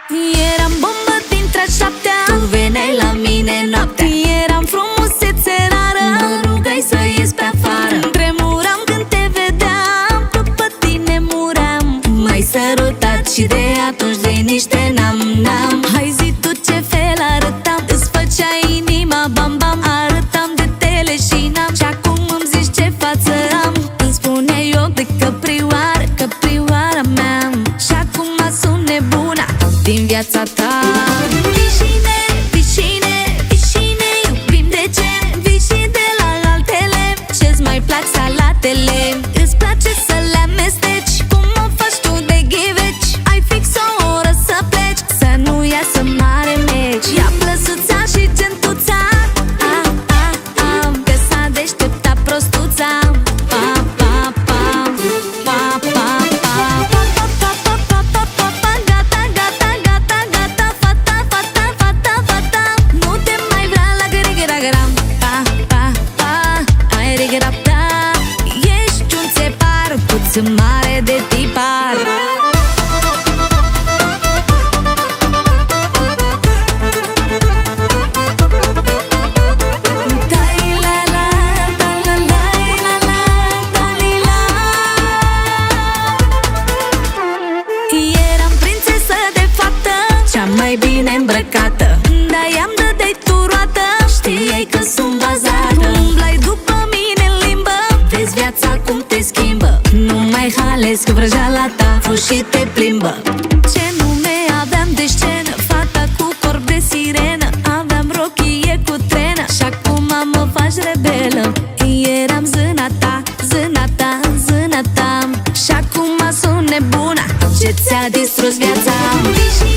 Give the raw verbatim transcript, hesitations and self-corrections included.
Eram bombă dintre a șaptea, tu veneai la mine noaptea. Eram frumusețe rară, mă rugai să ies pe afară. Tremuram când te vedeam, după tine muream. M-ai sărutat și de atunci liniște n-am, n-am. Hai zi tu ce fel arătam, îți făcea inima bam-bam. Arătam de tele și n-am, și acum îmi zici ce față am. Îmi spuneai eu de căprioară, căprioara mea. Și acum sunt nebuna din viața ta. Vișine, vișine, vișine, iubim de ce? Vișini de la altele, ce-ți mai plac salatele? Îți place să le amesteci, cum o faci tu de ghiveci? Ai fix o oră să pleci, să nu iasă mare meci. Ia plăsuța și gentuța, a, a, a, că s-a deșteptat prostuța. Pa, pa, pa, pa, pa, pa. Ești un țepar, puțin mare de tipar. Eram prințesă de fată, cea mai bine îmbrăcată, dar i-am dădeai tu roată, știai că sunt bazată. Umblai după mine în limbă, vezi viața cum te schimbă. Nu mai halesc vrăjeala ta, fuși te plimbă. Ce nume aveam de scenă, fata cu corp de sirenă. Aveam rochie cu trenă și acum mă faci rebelă. Eram zâna ta, zâna ta, zâna ta, și acum sunt nebuna, ce ți-a distrus viața.